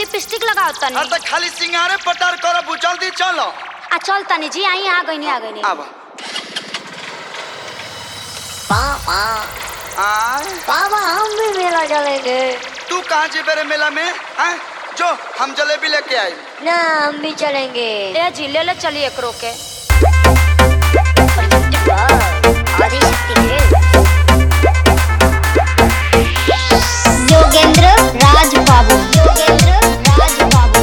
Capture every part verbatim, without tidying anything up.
Lipstick लगाओ तनी। अरे तो खाली सिंगारे पटार करब जल्दी चलो। आ चल तनी जी आई आ गई नहीं आ गई नहीं। अब पापा आ पापा हम भी मेला चलेंगे। तू कहाँ जी मेरे मेला में हैं? जो हम जलेबी लेके आए। ना हम भी चलेंगे। ए जी ले ले चलिए एक रोके। योगेंद्र राज बाबू योगेंद्र राज बाबू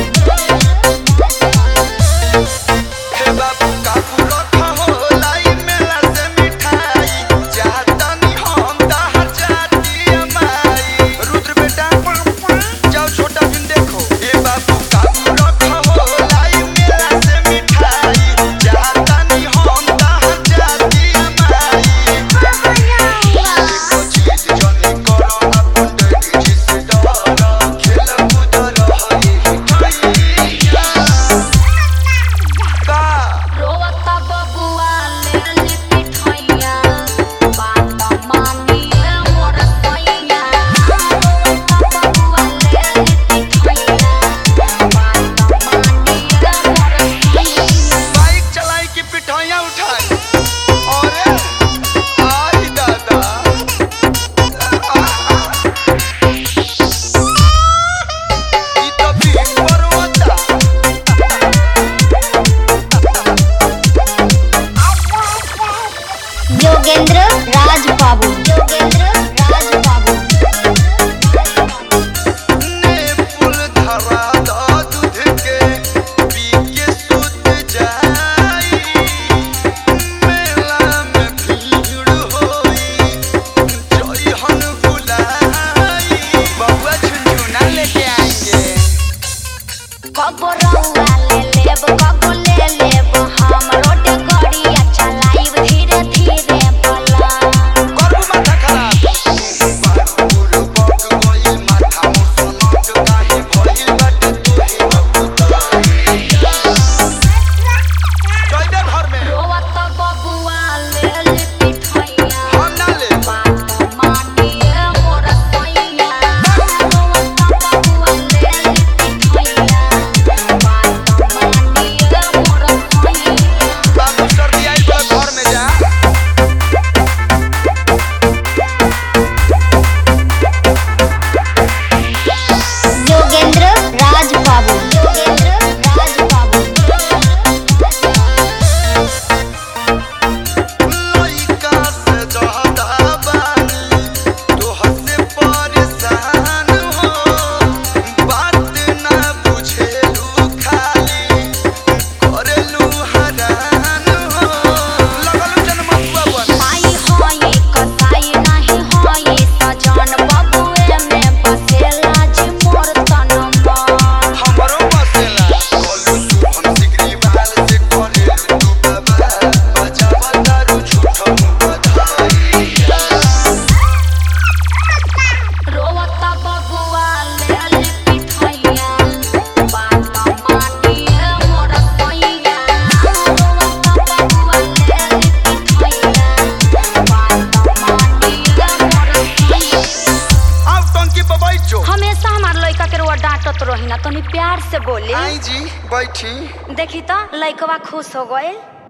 हे बाबू काबू रखा हो लाई मेला से मिठाई जातनी हम दहर जाती अमाई। रुद्र बेटा जाओ छोटा फिल्म देखो। हे बाबू काबू रखा हो लाई मेला से मिठाई जातनी हम दहर जाती अमाई। देखो चीज जनी करो अपन डैडी जी से डरो खेल कूद रही हिटैया का रोवता बबुआ ले ली पिठैया बात मानिए मोर सैया। रोवता बबुआ ले ली पिठैया बात मानिए मोर सैया। बाइक चलाई की पिठाइयाँ उठाई। अरे आई दादा ई तो भीड़ पर्वता। योगेंद्र राज बाबू योगेंद्र राज बाबू ने पुल धरा दा दूध के पी के सुत जाई। मेला में भीड़ होई जई हन बुलाई। बबुआ झुनझुना लेके आएंगे। कबो रउआ ले लेब कबो ले लेब हम रोड गड़िया चलाइब धीरे धीरे बोला। करबू माथा खराब बाबूर बक गई माथा मुसनक काहे भइल बाटे तोही बबुताई। जइबे घर में रोवत बबुआ ले ली पिठैया हम ना ले। बात मानिए मोर सैया। रोवत बबुआ ले ली पिठैया बात मानिए मोर सैया। बाबू सर्दी आइल बा घर में जा। योगेंद्र राज बाबू योगेंद्र राज बाबू लइका से ज्यादा बानी तोहर से परेशान हो। बात ना बुझेलू खाली करेलू हरान हो। लगलू जनमतुआ बन आई होई कसाई नाही होई सजन बबुए में बसेला जी मोर तनमा। हमरो बसेला कोलू सुभम सिगरी बाल से करेलू तू बाबा बजावा दारू झूठो बधाई। रोवता बबुआ ले ली पिठैया बात मानिए मोर सैया। रोवता बबुआ ले ली पिठैया बात मानिए मोर सैया। अब टंकी पे बैठ जो। हमेशा हमार लइका के रोआ डांटत रही ना तनी प्यार से बोली। आई जी बैठी। देखी तो लइकवा खुश हो गए।